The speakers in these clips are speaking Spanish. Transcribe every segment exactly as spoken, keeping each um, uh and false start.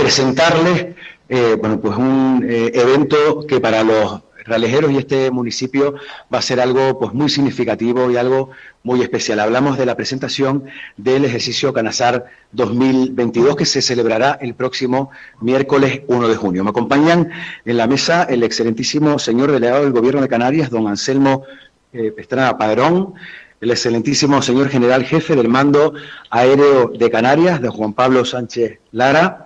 presentarles eh, bueno, pues un eh, evento que para los realejeros y este municipio va a ser algo pues muy significativo y algo muy especial. Hablamos de la presentación del ejercicio Canasar dos mil veintidós que se celebrará el próximo miércoles uno de junio. Me acompañan en la mesa el excelentísimo señor delegado del Gobierno de Canarias, don Anselmo eh, Pastrana Padrón, el excelentísimo señor general jefe del Mando Aéreo de Canarias, don Juan Pablo Sánchez Lara,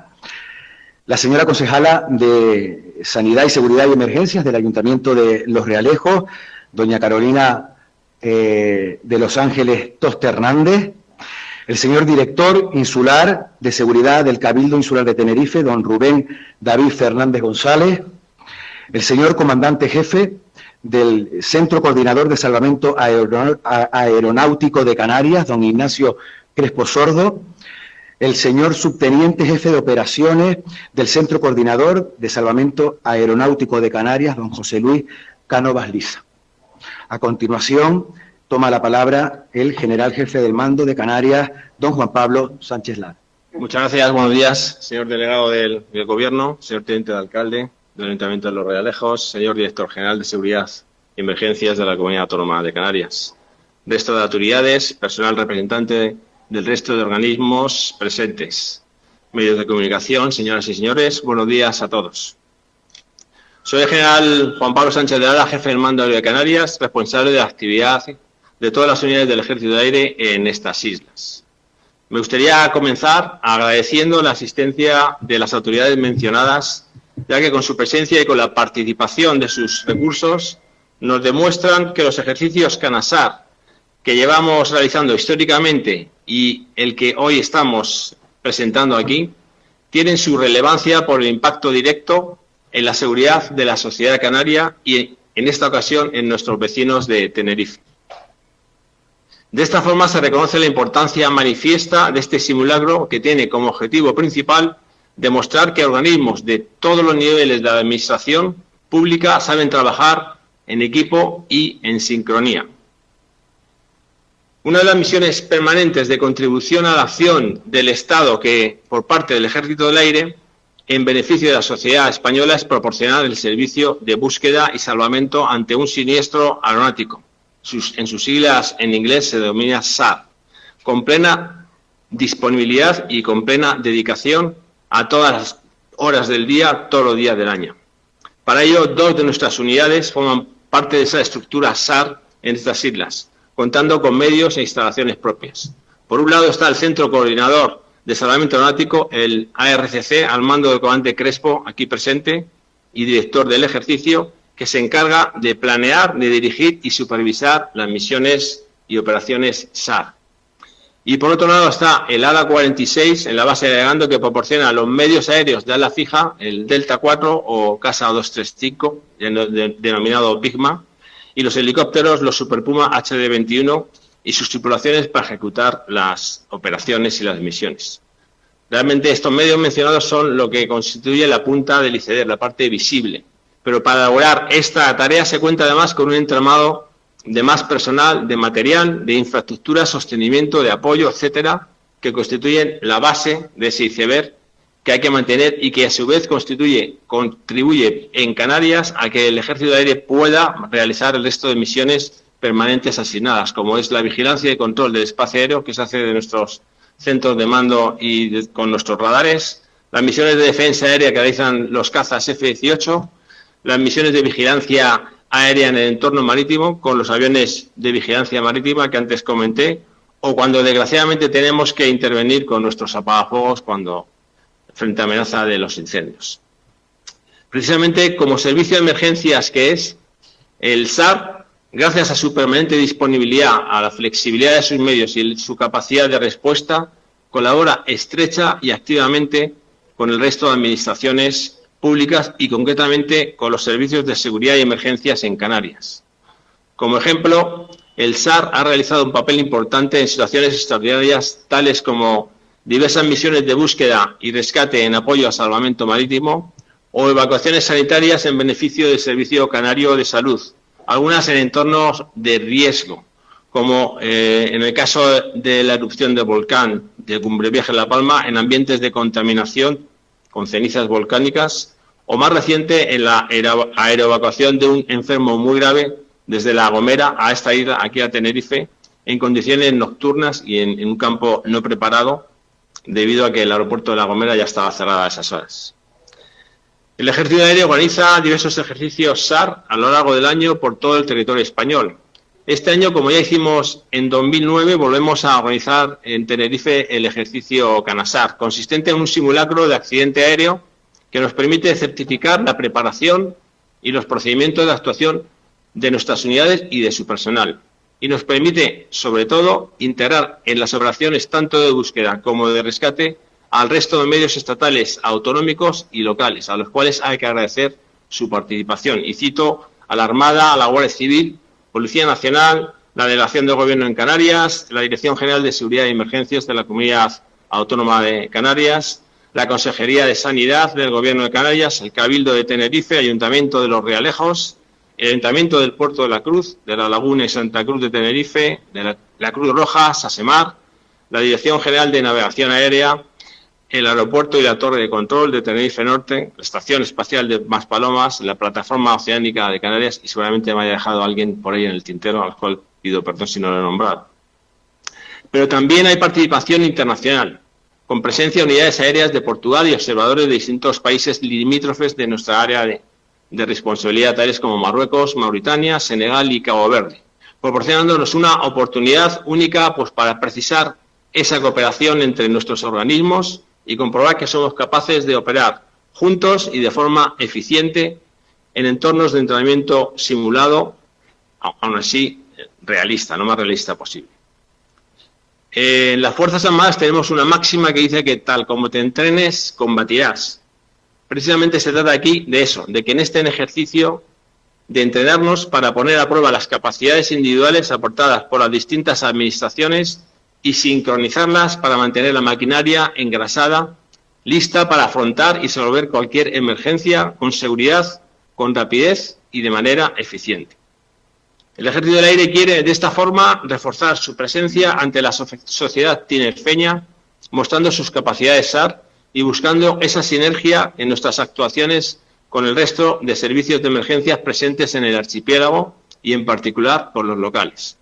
la señora concejala de Sanidad y Seguridad y Emergencias del Ayuntamiento de Los Realejos, doña Carolina eh, de Los Ángeles Toste Hernández, el señor director insular de Seguridad del Cabildo Insular de Tenerife, don Rubén David Fernández González, el señor comandante jefe del Centro Coordinador de Salvamento Aeronáutico de Canarias, don Ignacio Crespo Sordo, el señor subteniente jefe de operaciones del Centro Coordinador de Salvamento Aeronáutico de Canarias, don José Luis Cánovas Liza. A continuación, toma la palabra el general jefe del Mando de Canarias, don Juan Pablo Sánchez Lara. Muchas gracias, buenos días, señor delegado del, del Gobierno, señor teniente de alcalde del Ayuntamiento de Los Realejos, señor director general de Seguridad y Emergencias de la Comunidad Autónoma de Canarias, resto de autoridades, personal representante del resto de organismos presentes, medios de comunicación, señoras y señores, buenos días a todos. Soy el general Juan Pablo Sánchez de Lara, jefe del Mando Aéreo de Canarias, responsable de la actividad de todas las unidades del Ejército de Aire en estas islas. Me gustaría comenzar agradeciendo la asistencia de las autoridades mencionadas, ya que con su presencia y con la participación de sus recursos nos demuestran que los ejercicios Canasar que llevamos realizando históricamente y el que hoy estamos presentando aquí, tienen su relevancia por el impacto directo en la seguridad de la sociedad canaria y, en esta ocasión, en nuestros vecinos de Tenerife. De esta forma se reconoce la importancia manifiesta de este simulacro que tiene como objetivo principal demostrar que organismos de todos los niveles de la administración pública saben trabajar en equipo y en sincronía. Una de las misiones permanentes de contribución a la acción del Estado que, por parte del Ejército del Aire, en beneficio de la sociedad española, es proporcionar el servicio de búsqueda y salvamento ante un siniestro aeronáutico. Sus, en sus siglas en inglés se denomina S A R, con plena disponibilidad y con plena dedicación a todas las horas del día, todos los días del año. Para ello, dos de nuestras unidades forman parte de esa estructura S A R en estas islas, contando con medios e instalaciones propias. Por un lado está el Centro Coordinador de Salvamento Aeronáutico, el A R C C, al mando del comandante Crespo, aquí presente, y director del ejercicio, que se encarga de planear, de dirigir y supervisar las misiones y operaciones S A R. Y por otro lado está el ala cuarenta y seis, en la base de Gando, que proporciona los medios aéreos de ala fija, el Delta cuatro o Casa doscientos treinta y cinco, denominado Bigma, y los helicópteros, los Super Puma H D veintiuno y sus tripulaciones para ejecutar las operaciones y las misiones. Realmente estos medios mencionados son lo que constituye la punta del iceberg, la parte visible. Pero para elaborar esta tarea se cuenta además con un entramado de más personal, de material, de infraestructura, sostenimiento, de apoyo, etcétera, que constituyen la base de ese iceberg que hay que mantener y que a su vez constituye, contribuye en Canarias a que el Ejército de Aire pueda realizar el resto de misiones permanentes asignadas, como es la vigilancia y control del espacio aéreo, que se hace de nuestros centros de mando y de, con nuestros radares, las misiones de defensa aérea que realizan los cazas F dieciocho, las misiones de vigilancia aérea en el entorno marítimo, con los aviones de vigilancia marítima que antes comenté, o cuando desgraciadamente tenemos que intervenir con nuestros apagafuegos cuando frente a amenaza de los incendios. Precisamente como servicio de emergencias que es, el S A R, gracias a su permanente disponibilidad, a la flexibilidad de sus medios y su capacidad de respuesta, colabora estrecha y activamente con el resto de administraciones públicas y concretamente con los servicios de seguridad y emergencias en Canarias. Como ejemplo, el S A R ha realizado un papel importante en situaciones extraordinarias tales como diversas misiones de búsqueda y rescate en apoyo a salvamento marítimo o evacuaciones sanitarias en beneficio del Servicio Canario de Salud, algunas en entornos de riesgo, como eh, en el caso de la erupción del volcán de Cumbre Vieja en La Palma, en ambientes de contaminación con cenizas volcánicas, o más reciente en la aeroevacuación de un enfermo muy grave desde La Gomera a esta isla, aquí a Tenerife, en condiciones nocturnas y en, en un campo no preparado, debido a que el aeropuerto de La Gomera ya estaba cerrado a esas horas. El Ejército Aéreo organiza diversos ejercicios S A R a lo largo del año por todo el territorio español. Este año, como ya hicimos en dos mil nueve, volvemos a organizar en Tenerife el ejercicio CANASAR, consistente en un simulacro de accidente aéreo que nos permite certificar la preparación y los procedimientos de actuación de nuestras unidades y de su personal. Y nos permite, sobre todo, integrar en las operaciones tanto de búsqueda como de rescate al resto de medios estatales, autonómicos y locales, a los cuales hay que agradecer su participación. Y cito a la Armada, a la Guardia Civil, Policía Nacional, la Delegación del Gobierno en Canarias, la Dirección General de Seguridad y Emergencias de la Comunidad Autónoma de Canarias, la Consejería de Sanidad del Gobierno de Canarias, el Cabildo de Tenerife, Ayuntamiento de Los Realejos, el Ayuntamiento del Puerto de la Cruz, de la Laguna y Santa Cruz de Tenerife, de la, la Cruz Roja, SASEMAR, la Dirección General de Navegación Aérea, el Aeropuerto y la Torre de Control de Tenerife Norte, la Estación Espacial de Maspalomas, la Plataforma Oceánica de Canarias, y seguramente me haya dejado alguien por ahí en el tintero, al cual pido perdón si no lo he nombrado. Pero también hay participación internacional, con presencia de unidades aéreas de Portugal y observadores de distintos países limítrofes de nuestra área de, de responsabilidad, tales como Marruecos, Mauritania, Senegal y Cabo Verde, proporcionándonos una oportunidad única pues, para precisar esa cooperación entre nuestros organismos y comprobar que somos capaces de operar juntos y de forma eficiente en entornos de entrenamiento simulado, aún así realista, lo más realista posible. En las Fuerzas Armadas tenemos una máxima que dice que tal como te entrenes, combatirás. Precisamente se trata aquí de eso, de que en este ejercicio de entrenarnos para poner a prueba las capacidades individuales aportadas por las distintas administraciones y sincronizarlas para mantener la maquinaria engrasada, lista para afrontar y resolver cualquier emergencia con seguridad, con rapidez y de manera eficiente. El Ejército del Aire quiere de esta forma reforzar su presencia ante la sociedad tinerfeña, mostrando sus capacidades S A R y buscando esa sinergia en nuestras actuaciones con el resto de servicios de emergencias presentes en el archipiélago y en particular con los locales.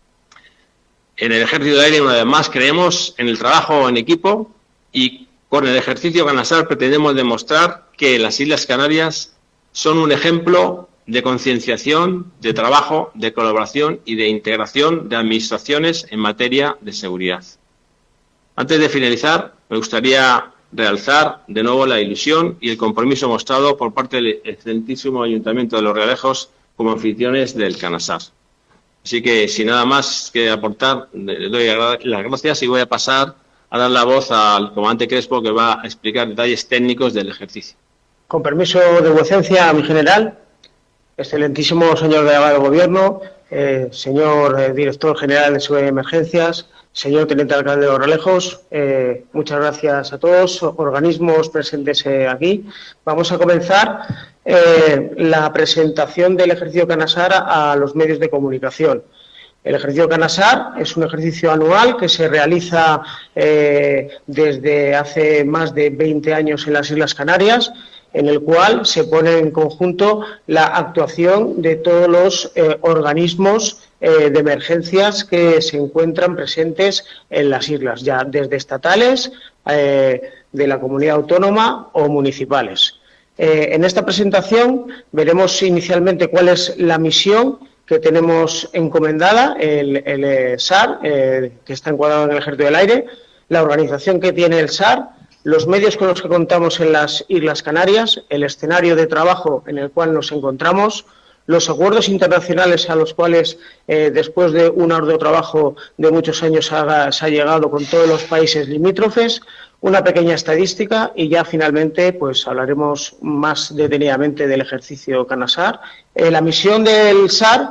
En el Ejército del Aire, una vez más, creemos en el trabajo en equipo y con el ejercicio CANASAR pretendemos demostrar que las Islas Canarias son un ejemplo de concienciación, de trabajo, de colaboración y de integración de administraciones en materia de seguridad. Antes de finalizar, me gustaría realzar de nuevo la ilusión y el compromiso mostrado por parte del excelentísimo Ayuntamiento de Los Realejos como anfitriones del CANASAR. Así que, sin nada más que aportar, le doy las gracias y voy a pasar a dar la voz al comandante Crespo, que va a explicar detalles técnicos del ejercicio. Con permiso de vuecencia, mi general, excelentísimo señor delegado del Gobierno, eh, señor eh, director general de Seguridad y Emergencias, señor teniente alcalde de Los Realejos, eh, muchas gracias a todos, organismos presentes eh, aquí. Vamos a comenzar eh, la presentación del ejercicio CANASAR a, a los medios de comunicación. El ejercicio CANASAR es un ejercicio anual que se realiza eh, desde hace más de veinte años en las Islas Canarias, en el cual se pone en conjunto la actuación de todos los eh, organismos eh, de emergencias que se encuentran presentes en las islas, ya desde estatales, eh, de la comunidad autónoma o municipales. Eh, en esta presentación veremos inicialmente cuál es la misión que tenemos encomendada, el, el eh, S A R, eh, que está encuadrado en el Ejército del Aire, la organización que tiene el S A R, los medios con los que contamos en las Islas Canarias, el escenario de trabajo en el cual nos encontramos, los acuerdos internacionales a los cuales, eh, después de un arduo trabajo de muchos años, ha, se ha llegado con todos los países limítrofes, una pequeña estadística y ya finalmente pues hablaremos más detenidamente del ejercicio CANASAR. Eh, la misión del S A R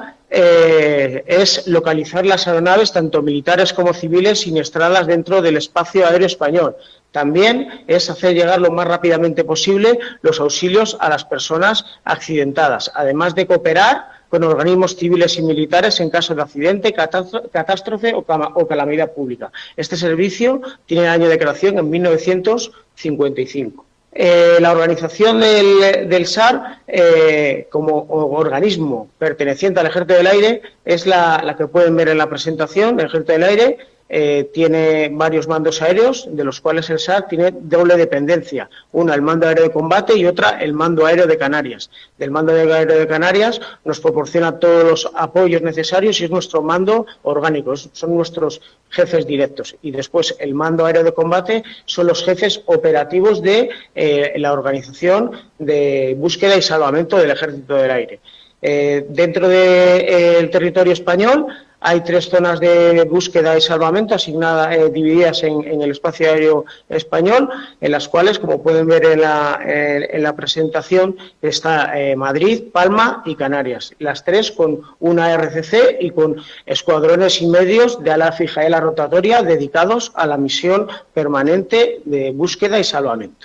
eh, es localizar las aeronaves, tanto militares como civiles, siniestradas dentro del espacio aéreo español. También es hacer llegar lo más rápidamente posible los auxilios a las personas accidentadas, además de cooperar con organismos civiles y militares en caso de accidente, catástrofe o calamidad pública. Este servicio tiene año de creación en mil novecientos cincuenta y cinco. Eh, la organización del, del S A R, eh, como organismo perteneciente al Ejército del Aire, es la, la que pueden ver en la presentación. El Ejército del Aire eh, tiene varios mandos aéreos, de los cuales el S A R tiene doble dependencia. Una, el Mando Aéreo de Combate, y otra, el Mando Aéreo de Canarias. Del Mando Aéreo de Canarias nos proporciona todos los apoyos necesarios y es nuestro mando orgánico, son nuestros jefes directos. Y después el Mando Aéreo de Combate son los jefes operativos de eh, la organización de búsqueda y salvamento del Ejército del Aire. Eh, dentro del de, eh, territorio español hay tres zonas de búsqueda y salvamento asignadas, eh, divididas en, en el espacio aéreo español, en las cuales, como pueden ver en la, en, en la presentación, está eh, Madrid, Palma y Canarias. Las tres con una R C C y con escuadrones y medios de ala fija y ala rotatoria dedicados a la misión permanente de búsqueda y salvamento.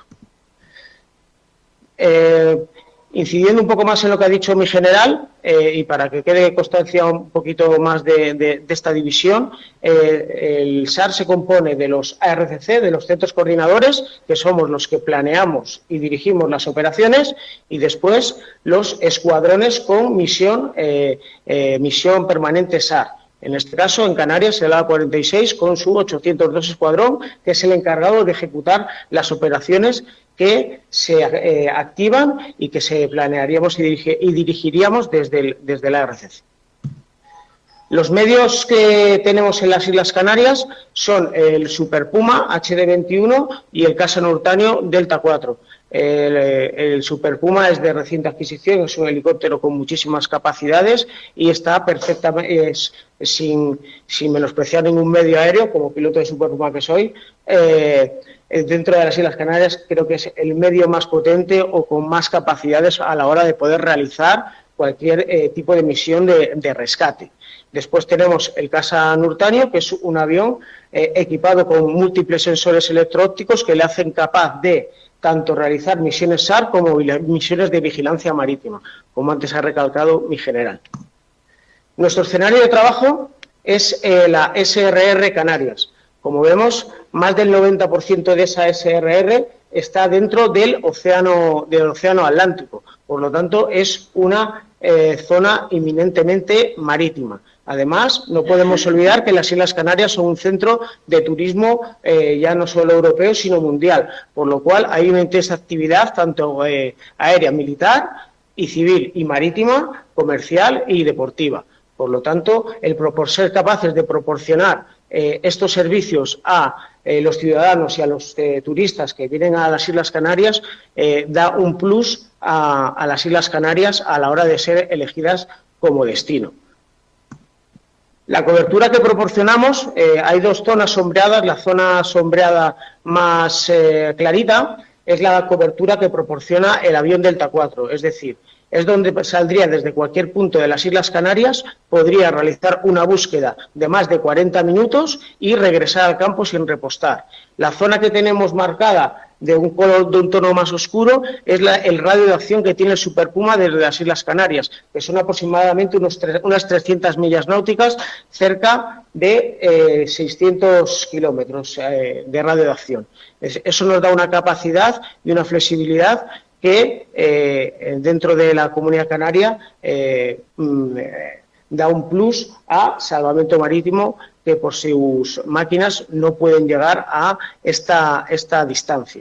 Eh, Incidiendo un poco más en lo que ha dicho mi general, eh, y para que quede constancia un poquito más de, de, de esta división, eh, el S A R se compone de los A R C C, de los centros coordinadores, que somos los que planeamos y dirigimos las operaciones, y después los escuadrones con misión, eh, eh, misión permanente S A R. En este caso, en Canarias, el A cuarenta y seis con su ochocientos dos escuadrón, que es el encargado de ejecutar las operaciones que se eh, activan y que se planearíamos y, dirige, y dirigiríamos desde el, desde la A R C C. Los medios que tenemos en las Islas Canarias son el Super Puma H D veintiuno y el Casa Nurtanio Delta cuatro. El, el Super Puma es de reciente adquisición, es un helicóptero con muchísimas capacidades y está perfectamente, es, sin, sin menospreciar ningún medio aéreo, como piloto de Super Puma que soy, eh, dentro de las Islas Canarias creo que es el medio más potente o con más capacidades a la hora de poder realizar cualquier eh, tipo de misión de, de rescate. Después tenemos el Casa Nurtanio, que es un avión eh, equipado con múltiples sensores electro-ópticos que le hacen capaz de tanto realizar misiones S A R como misiones de vigilancia marítima, como antes ha recalcado mi general. Nuestro escenario de trabajo es eh, la S R R Canarias. Como vemos, más del noventa por ciento de esa S R R está dentro del océano, del océano Atlántico. Por lo tanto, es una eh, zona eminentemente marítima. Además, no podemos olvidar que las Islas Canarias son un centro de turismo eh, ya no solo europeo, sino mundial, por lo cual hay una intensa actividad tanto eh, aérea, militar y civil, y marítima, comercial y deportiva. Por lo tanto, el por ser capaces de proporcionar eh, estos servicios a eh, los ciudadanos y a los eh, turistas que vienen a las Islas Canarias, eh, da un plus a, a las Islas Canarias a la hora de ser elegidas como destino. La cobertura que proporcionamos, eh, hay dos zonas sombreadas. La zona sombreada más eh, clarita es la cobertura que proporciona el avión Delta cuatro, es decir, es donde saldría desde cualquier punto de las Islas Canarias, podría realizar una búsqueda de más de cuarenta minutos y regresar al campo sin repostar. La zona que tenemos marcada de un color de un tono más oscuro es la, el radio de acción que tiene el Super Puma desde las Islas Canarias, que son aproximadamente unos tres, unas trescientas millas náuticas, cerca de eh, seiscientos kilómetros eh, de radio de acción. Es, eso nos da una capacidad y una flexibilidad que eh, dentro de la Comunidad Canaria eh, mm, eh, da un plus a salvamento marítimo que por sus máquinas no pueden llegar a esta, esta distancia.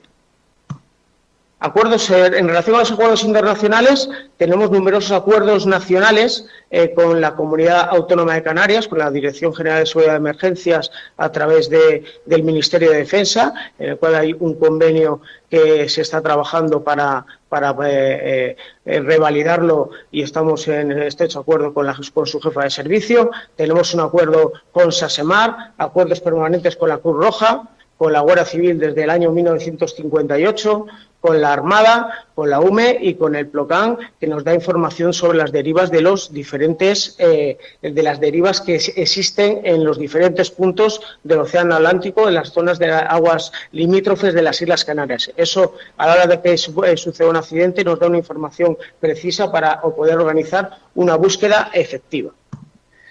Acuerdos, en relación a los acuerdos internacionales, tenemos numerosos acuerdos nacionales eh, con la Comunidad Autónoma de Canarias, con la Dirección General de Seguridad de Emergencias a través de, del Ministerio de Defensa, en el cual hay un convenio que se está trabajando para, para eh, eh, revalidarlo y estamos en estrecho acuerdo con, la, con su jefa de servicio. Tenemos un acuerdo con SASEMAR, acuerdos permanentes con la Cruz Roja, con la Guardia Civil desde el año mil novecientos cincuenta y ocho, con la Armada, con la U M E y con el PLOCAN, que nos da información sobre las derivas de los diferentes eh, de las derivas que existen en los diferentes puntos del Océano Atlántico, en las zonas de aguas limítrofes de las Islas Canarias. Eso, a la hora de que suceda un accidente, nos da una información precisa para poder organizar una búsqueda efectiva.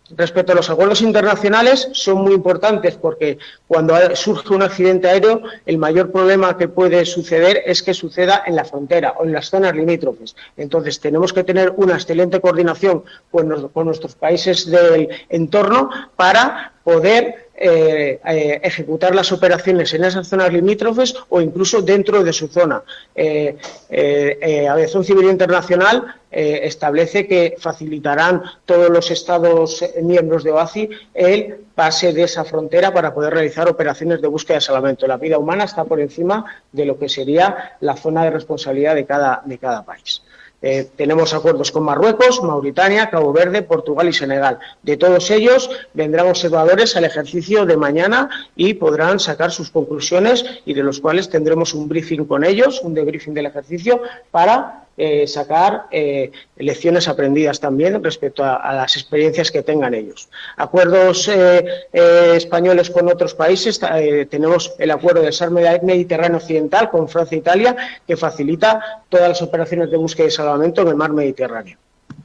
Respecto a los acuerdos internacionales, son muy importantes porque cuando surge un accidente aéreo, el mayor problema que puede suceder es que suceda en la frontera o en las zonas limítrofes. Entonces, tenemos que tener una excelente coordinación con, los, con nuestros países del entorno para poder eh, eh, ejecutar las operaciones en esas zonas limítrofes o incluso dentro de su zona. Eh, eh, eh, Aviación Civil Internacional eh, establece que facilitarán todos los Estados miembros de O A C I el pase de esa frontera para poder realizar operaciones de búsqueda y salvamento. La vida humana está por encima de lo que sería la zona de responsabilidad de cada, de cada país. Eh, tenemos acuerdos con Marruecos, Mauritania, Cabo Verde, Portugal y Senegal. De todos ellos vendrán observadores al ejercicio de mañana y podrán sacar sus conclusiones y de los cuales tendremos un briefing con ellos, un debriefing del ejercicio para eh, sacar eh, lecciones aprendidas también respecto a, a las experiencias que tengan ellos. Acuerdos eh, eh, españoles con otros países, eh, tenemos el acuerdo del S A R Mediterráneo Occidental con Francia e Italia que facilita todas las operaciones de búsqueda y salvamento en el mar Mediterráneo.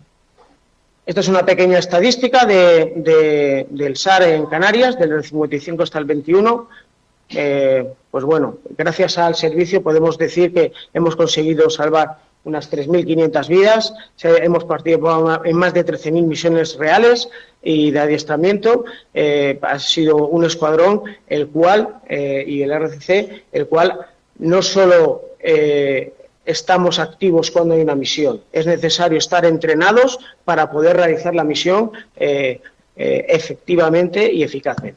Esta es una pequeña estadística de, de, del S A R en Canarias, del cincuenta y cinco hasta el veintiuno. Eh, pues bueno, gracias al servicio podemos decir que hemos conseguido salvar unas tres mil quinientas vidas, hemos participado en más de trece mil misiones reales y de adiestramiento. Eh, ha sido un escuadrón el cual, eh, y el R C C, el cual no solo eh, estamos activos cuando hay una misión, es necesario estar entrenados para poder realizar la misión eh, eh, efectivamente y eficazmente.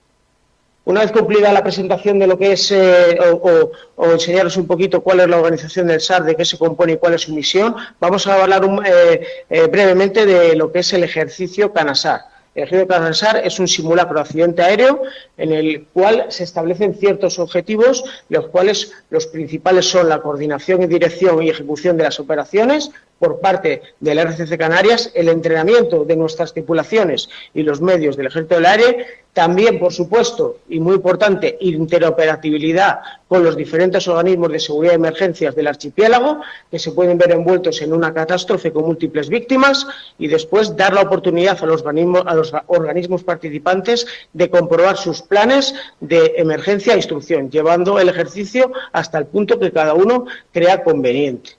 Una vez cumplida la presentación de lo que es, eh, o, o, o enseñaros un poquito cuál es la organización del S A R, de qué se compone y cuál es su misión, vamos a hablar un, eh, eh, brevemente de lo que es el ejercicio CANASAR. El ejercicio CANASAR es un simulacro de accidente aéreo en el cual se establecen ciertos objetivos, los cuales los principales son la coordinación y dirección y ejecución de las operaciones por parte del R C C Canarias, el entrenamiento de nuestras tripulaciones y los medios del Ejército del Aire, también, por supuesto, y muy importante, interoperabilidad con los diferentes organismos de seguridad y emergencias del archipiélago, que se pueden ver envueltos en una catástrofe con múltiples víctimas, y después dar la oportunidad a los organismos, a los organismos participantes de comprobar sus planes de emergencia e instrucción, llevando el ejercicio hasta el punto que cada uno crea conveniente.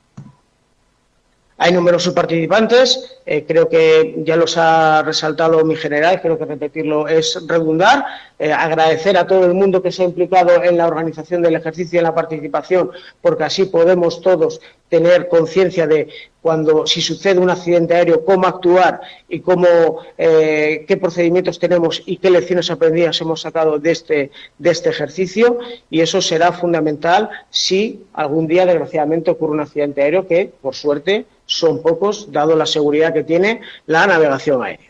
Hay numerosos participantes, eh, creo que ya los ha resaltado mi general, creo que repetirlo es redundar. Eh, agradecer a todo el mundo que se ha implicado en la organización del ejercicio y en la participación, porque así podemos todos tener conciencia de cuando, si sucede un accidente aéreo, cómo actuar y cómo, eh, qué procedimientos tenemos y qué lecciones aprendidas hemos sacado de este, de este ejercicio, y eso será fundamental si algún día, desgraciadamente, ocurre un accidente aéreo, que, por suerte, son pocos, dado la seguridad que tiene la navegación aérea.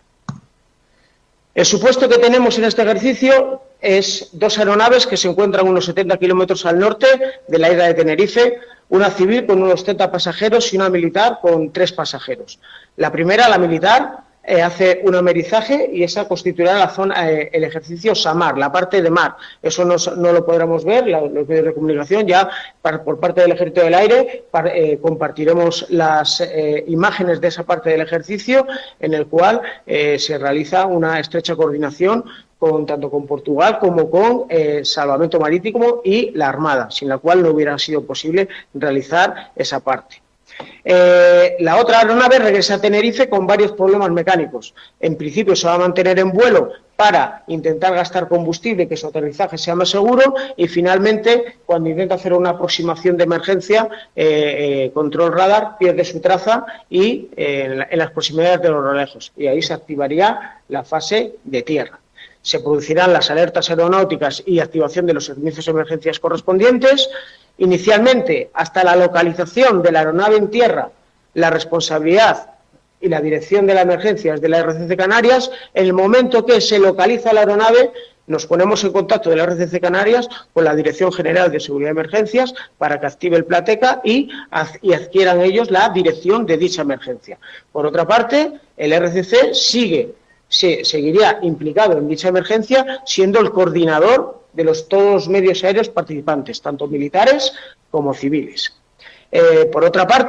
El supuesto que tenemos en este ejercicio es dos aeronaves que se encuentran unos setenta kilómetros al norte de la isla de Tenerife, una civil con unos treinta pasajeros y una militar con tres pasajeros. La primera, la militar, eh, hace un amerizaje y esa constituirá la zona, eh, el ejercicio SAMAR, la parte de mar. Eso no, no lo podremos ver, la, los medios de comunicación, ya para, por parte del Ejército del Aire para, eh, compartiremos las eh, imágenes de esa parte del ejercicio, en el cual eh, se realiza una estrecha coordinación con, tanto con Portugal como con eh, Salvamento Marítimo y la Armada, sin la cual no hubiera sido posible realizar esa parte. Eh, la otra aeronave regresa a Tenerife con varios problemas mecánicos. En principio se va a mantener en vuelo para intentar gastar combustible, que su aterrizaje sea más seguro, y finalmente, cuando intenta hacer una aproximación de emergencia, eh, eh, control radar, pierde su traza y eh, en, la, en las proximidades de los relejos, y ahí se activaría la fase de tierra. Se producirán las alertas aeronáuticas y activación de los servicios de emergencias correspondientes. Inicialmente, hasta la localización de la aeronave en tierra, la responsabilidad y la dirección de la emergencia es de la R C C Canarias. En el momento que se localiza la aeronave, nos ponemos en contacto de la R C C Canarias con la Dirección General de Seguridad de Emergencias para que active el Plateca y, y adquieran ellos la dirección de dicha emergencia. Por otra parte, el R C C sigue se seguiría implicado en dicha emergencia, siendo el coordinador de los, todos los medios aéreos participantes, tanto militares como civiles. Eh, por otra parte,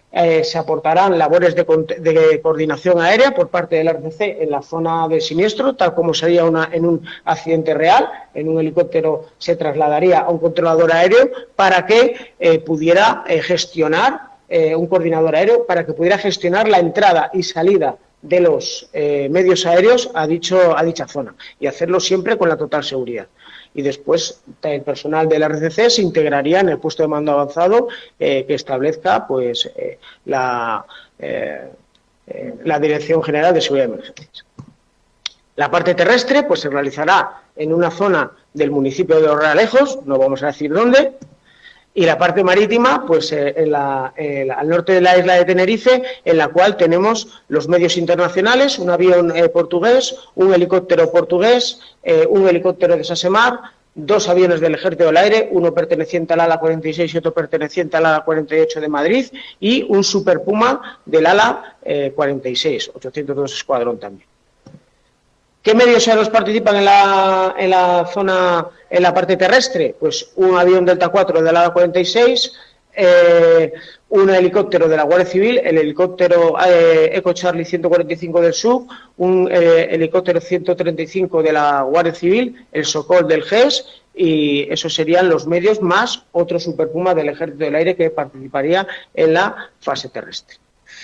eh, se aportarán labores de, de coordinación aérea por parte del R C C en la zona de siniestro, tal como sería una, en un accidente real. En un helicóptero se trasladaría a un controlador aéreo para que eh, pudiera eh, gestionar, eh, un coordinador aéreo, para que pudiera gestionar la entrada y salida de los eh, medios aéreos a, dicho, a dicha zona, y hacerlo siempre con la total seguridad. Y después el personal del R C C se integraría en el puesto de mando avanzado eh, que establezca pues eh, la, eh, eh, la Dirección General de Seguridad de Emergencias. La parte terrestre pues se realizará en una zona del municipio de Los Realejos, no vamos a decir dónde, y la parte marítima, pues eh, en la, eh, al norte de la isla de Tenerife, en la cual tenemos los medios internacionales, un avión eh, portugués, un helicóptero portugués, eh, un helicóptero de SASEMAR, dos aviones del Ejército del Aire, uno perteneciente al ala cuarenta y seis y otro perteneciente al ala cuarenta y ocho de Madrid, y un Super Puma del ala eh, cuarenta y seis, ochocientos dos Escuadrón también. ¿Qué medios aéreos participan en la, en la zona, en la parte terrestre? Pues un avión Delta cuatro del ala cuarenta y seis, eh, un helicóptero de la Guardia Civil, el helicóptero eh, Eco Charlie ciento cuarenta y cinco del S U B, un eh, helicóptero ciento treinta y cinco de la Guardia Civil, el Sokol del G E S, y esos serían los medios más otro Super Puma del Ejército del Aire que participaría en la fase terrestre.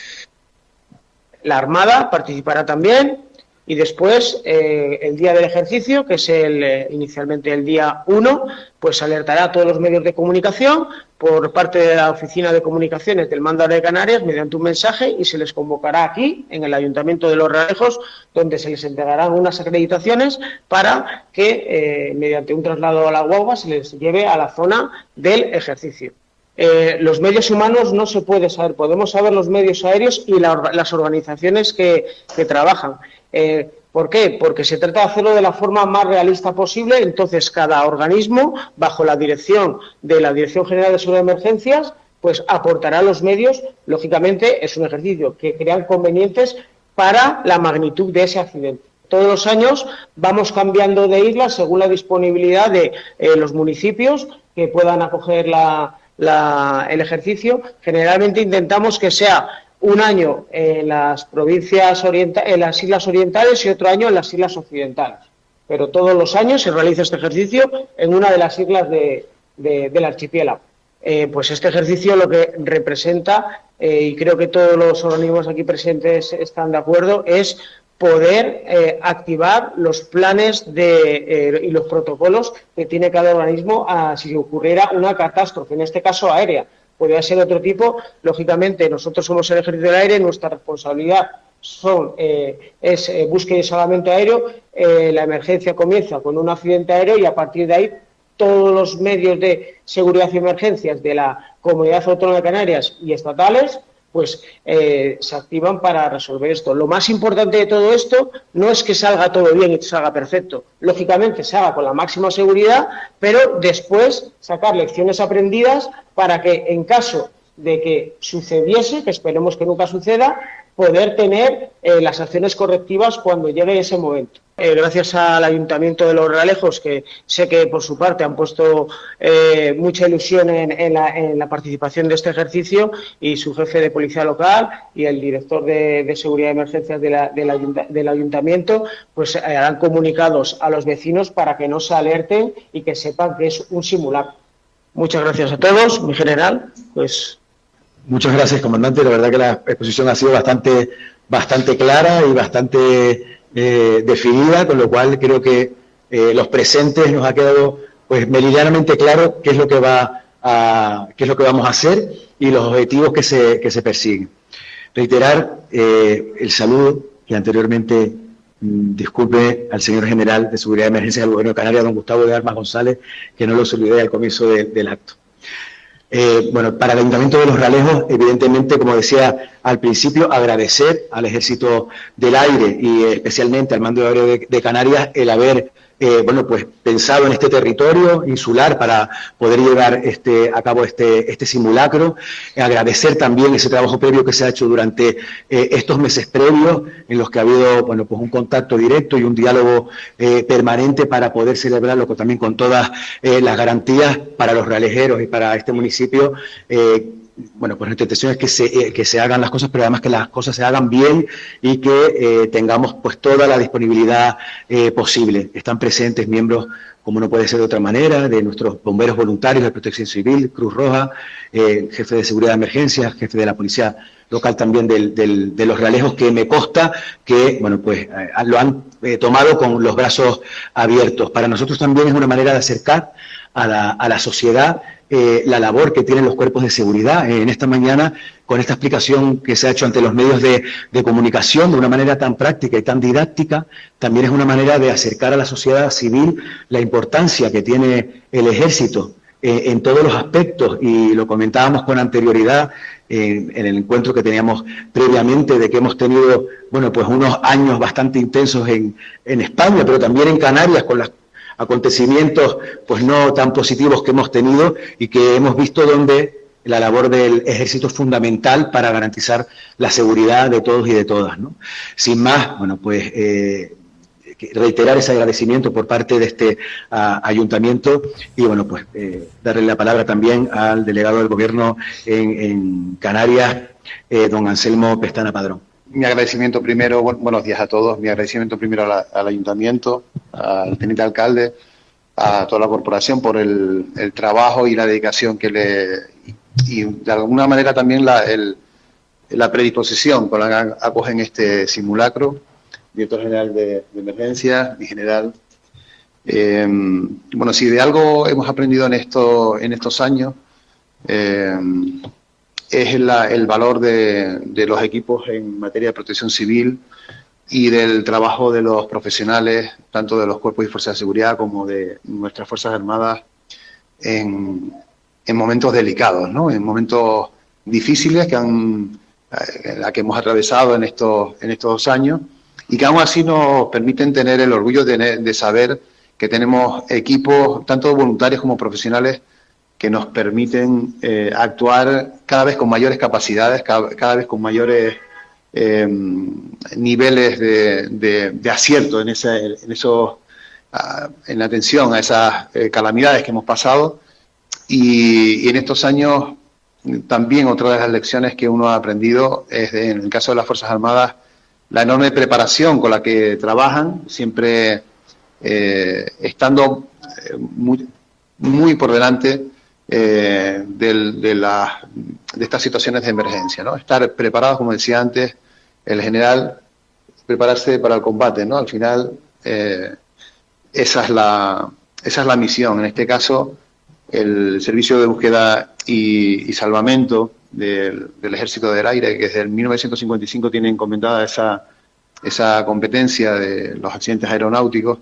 La Armada participará también. Y después, eh, el día del ejercicio, que es el eh, inicialmente el día uno, pues alertará a todos los medios de comunicación por parte de la Oficina de Comunicaciones del Mando Aéreo de Canarias mediante un mensaje, y se les convocará aquí, en el Ayuntamiento de Los Realejos, donde se les entregarán unas acreditaciones para que, eh, mediante un traslado a la guagua, se les lleve a la zona del ejercicio. Eh, los medios humanos no se puede saber, podemos saber los medios aéreos y la, las organizaciones que, que trabajan. Eh, ¿Por qué? Porque se trata de hacerlo de la forma más realista posible. Entonces, cada organismo, bajo la dirección de la Dirección General de Seguridad de Emergencias, pues aportará los medios. Lógicamente, es un ejercicio que crean convenientes para la magnitud de ese accidente. Todos los años vamos cambiando de islas según la disponibilidad de eh, los municipios que puedan acoger la, la, el ejercicio. Generalmente intentamos que sea un año en las provincias orientales, en las islas orientales, y otro año en las islas occidentales. Pero todos los años se realiza este ejercicio en una de las islas de, de, del archipiélago. Eh, pues este ejercicio lo que representa, eh, y creo que todos los organismos aquí presentes están de acuerdo, es poder eh, activar los planes de, eh, y los protocolos que tiene cada organismo a, si ocurriera una catástrofe, en este caso aérea. Podría ser otro tipo. Lógicamente, nosotros somos el Ejército del Aire, nuestra responsabilidad son, eh, es eh, búsqueda y salvamento aéreo. Eh, la emergencia comienza con un accidente aéreo y a partir de ahí todos los medios de seguridad y emergencias de la Comunidad Autónoma de Canarias y estatales pues eh, se activan para resolver esto. Lo más importante de todo esto no es que salga todo bien y salga perfecto. Lógicamente se haga con la máxima seguridad, pero después sacar lecciones aprendidas para que en caso de que sucediese, que esperemos que nunca suceda, poder tener eh, las acciones correctivas cuando llegue ese momento. Eh, gracias al Ayuntamiento de Los Realejos, que sé que por su parte han puesto eh, mucha ilusión en, en, la, en la participación de este ejercicio, y su jefe de policía local y el director de, de seguridad y emergencias de la, de la, del Ayuntamiento, pues eh, harán comunicados a los vecinos para que no se alerten y que sepan que es un simulacro. Muchas gracias a todos, mi general. Pues muchas gracias, comandante. La verdad que la exposición ha sido bastante, bastante clara y bastante eh, definida, con lo cual creo que eh, los presentes nos ha quedado pues meridianamente claro qué es lo que va a, qué es lo que vamos a hacer y los objetivos que se, que se persiguen. Reiterar eh, el saludo que anteriormente mmm, disculpe al señor general de Seguridad de Emergencia del Gobierno de Canarias, don Gustavo de Armas González, que no lo saludé al comienzo de, del acto. Eh, bueno, para el Ayuntamiento de Los Realejos, evidentemente, como decía al principio, agradecer al Ejército del Aire y eh, especialmente al Mando Aéreo de, de Canarias el haber eh, bueno, pues, pensado en este territorio insular para poder llevar este, a cabo este, este simulacro. Eh, agradecer también ese trabajo previo que se ha hecho durante eh, estos meses previos, en los que ha habido bueno, pues un contacto directo y un diálogo eh, permanente para poder celebrarlo con, también con todas eh, las garantías para los realejeros y para este municipio, eh, bueno, pues nuestra intención es que se, eh, que se hagan las cosas, pero además que las cosas se hagan bien y que eh, tengamos pues toda la disponibilidad eh, posible. Están presentes miembros, como no puede ser de otra manera, de nuestros bomberos voluntarios de Protección Civil, Cruz Roja, eh, jefe de Seguridad de Emergencias, jefe de la Policía Local también del, del, de Los Realejos, que me consta que, bueno, pues eh, lo han eh, tomado con los brazos abiertos. Para nosotros también es una manera de acercar a la, a la sociedad eh, la labor que tienen los cuerpos de seguridad. Eh, en esta mañana, con esta explicación que se ha hecho ante los medios de, de comunicación de una manera tan práctica y tan didáctica, también es una manera de acercar a la sociedad civil la importancia que tiene el Ejército eh, en todos los aspectos, y lo comentábamos con anterioridad eh, en el encuentro que teníamos previamente, de que hemos tenido, bueno, pues unos años bastante intensos en, en España, pero también en Canarias, con las acontecimientos pues no tan positivos que hemos tenido, y que hemos visto donde la labor del Ejército es fundamental para garantizar la seguridad de todos y de todas, ¿no? Sin más, bueno, pues eh, reiterar ese agradecimiento por parte de este uh, ayuntamiento, y bueno, pues eh, darle la palabra también al delegado del Gobierno en, en Canarias, eh, don Anselmo Pestana Padrón. Mi agradecimiento primero, bu buenos días a todos, mi agradecimiento primero a la, al ayuntamiento, al teniente alcalde, a toda la corporación por el, el trabajo y la dedicación que le, y de alguna manera también la, el, la predisposición con la que acogen este simulacro. Director General de, de Emergencias, mi general. Eh, bueno, si de algo hemos aprendido en, esto, en estos años, eh, es la, el valor de, de los equipos en materia de protección civil y del trabajo de los profesionales, tanto de los cuerpos y fuerzas de seguridad como de nuestras Fuerzas Armadas, en, en momentos delicados, ¿no? En momentos difíciles que han, la que hemos atravesado en estos, en estos dos años, y que aún así nos permiten tener el orgullo de, de saber que tenemos equipos, tanto voluntarios como profesionales, que nos permiten eh, actuar cada vez con mayores capacidades, cada, cada vez con mayores eh, niveles de, de, de acierto en, ese, en, esos, uh, en la atención a esas eh, calamidades que hemos pasado. Y, y en estos años también otra de las lecciones que uno ha aprendido es, de, en el caso de las Fuerzas Armadas, la enorme preparación con la que trabajan, siempre eh, estando eh, muy, muy por delante eh, de, de, la, de estas situaciones de emergencia, ¿no? Estar preparados, como decía antes el general, prepararse para el combate, ¿no? Al final, eh, esa es la, esa es la misión. En este caso, el Servicio de Búsqueda y, y Salvamento del, del Ejército del Aire, que desde el mil novecientos cincuenta y cinco tiene encomendada esa, esa competencia de los accidentes aeronáuticos,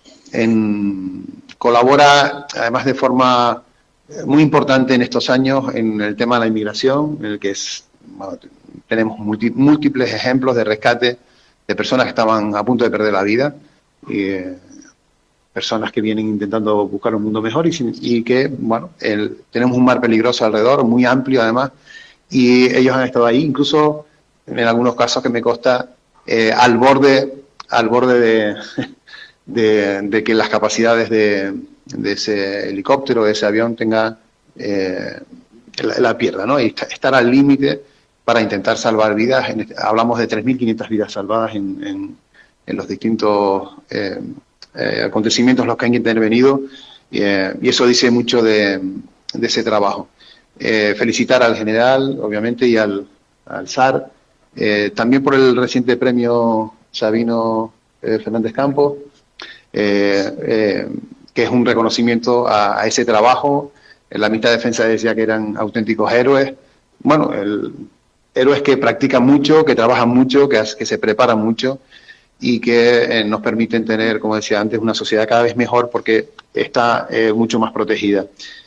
en, colabora además de forma muy importante en estos años en el tema de la inmigración, en el que es, bueno, tenemos multi, múltiples ejemplos de rescate de personas que estaban a punto de perder la vida, y, eh, personas que vienen intentando buscar un mundo mejor, y, y que, bueno, el, tenemos un mar peligroso alrededor, muy amplio además, y ellos han estado ahí, incluso en algunos casos que me consta, eh, al borde, al borde de, de, de que las capacidades de, de ese helicóptero, de ese avión, tenga eh, la, la pierda, ¿no? Y estar al límite para intentar salvar vidas. En este, hablamos de tres mil quinientas vidas salvadas en, en, en los distintos eh, eh, acontecimientos en los que han intervenido, eh, y eso dice mucho de, de ese trabajo. Eh, felicitar al general, obviamente, y al, al S A R, eh, también por el reciente premio Sabino eh, Fernández Campos, eh, eh, que es un reconocimiento a, a ese trabajo. La mitad de defensa decía que eran auténticos héroes. Bueno, el, héroes que practican mucho, que trabajan mucho, que, que se preparan mucho, y que eh, nos permiten tener, como decía antes, una sociedad cada vez mejor porque está eh, mucho más protegida.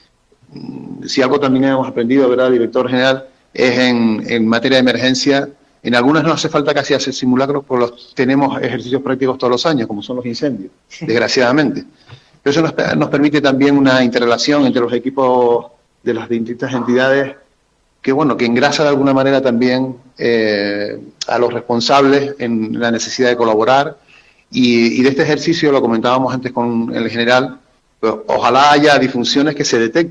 Si algo también hemos aprendido, ¿verdad, director general? Es en, en materia de emergencia. En algunas no hace falta casi hacer simulacros, porque los, tenemos ejercicios prácticos todos los años, como son los incendios, desgraciadamente. Pero eso nos, nos permite también una interrelación entre los equipos de las distintas entidades, que bueno, que engrasa de alguna manera también eh, a los responsables en la necesidad de colaborar. Y, y de este ejercicio, lo comentábamos antes con el general, pues, ojalá haya disfunciones que se detecten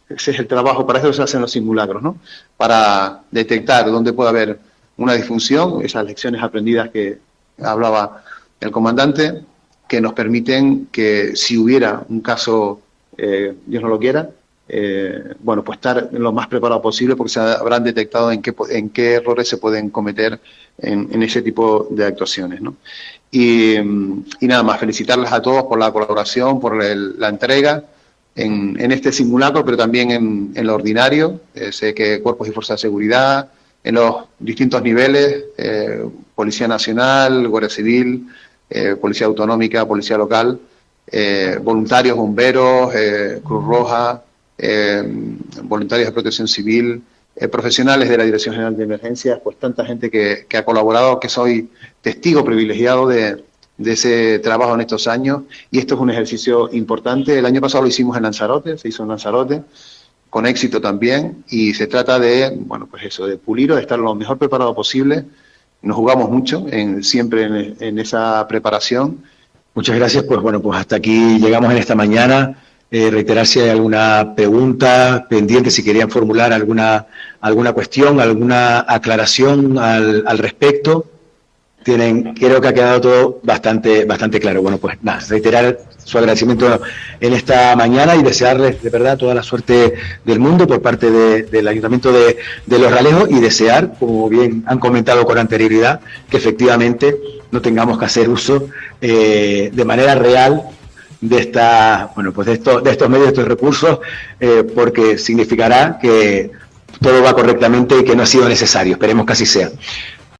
ese es el trabajo, para eso se hacen los simulacros, ¿no? Para detectar dónde puede haber una disfunción, esas lecciones aprendidas que hablaba el comandante, que nos permiten que si hubiera un caso, eh, Dios no lo quiera, eh, bueno, pues estar lo más preparado posible porque se habrán detectado en qué, en qué errores se pueden cometer en, en ese tipo de actuaciones, ¿no? Y, y nada más, felicitarles a todos por la colaboración, por el, la entrega en, en este simulacro, pero también en, en lo ordinario. Eh, sé que cuerpos y fuerzas de seguridad, en los distintos niveles, eh, Policía Nacional, Guardia Civil, eh, Policía Autonómica, Policía Local, eh, voluntarios, bomberos, eh, Cruz Roja, eh, voluntarios de Protección Civil, eh, profesionales de la Dirección General de Emergencias, pues tanta gente que, que ha colaborado, que soy testigo privilegiado de, de ese trabajo en estos años, y esto es un ejercicio importante. El año pasado lo hicimos en Lanzarote, se hizo en Lanzarote, con éxito también, y se trata de, bueno, pues eso, de pulir, de estar lo mejor preparado posible. Nos jugamos mucho, en, siempre en, en esa preparación. Muchas gracias, pues bueno, pues hasta aquí llegamos en esta mañana. Eh, reiterar si hay alguna pregunta pendiente, si querían formular alguna, alguna cuestión, alguna aclaración al, al respecto. Tienen, creo que ha quedado todo bastante, bastante claro. Bueno, pues nada, reiterar su agradecimiento en esta mañana y desearles de verdad toda la suerte del mundo por parte de, del Ayuntamiento de, de Los Realejos, y desear, como bien han comentado con anterioridad, que efectivamente no tengamos que hacer uso eh, de manera real de esta, bueno, pues de estos, de estos medios, de estos recursos, eh, porque significará que todo va correctamente y que no ha sido necesario. Esperemos que así sea.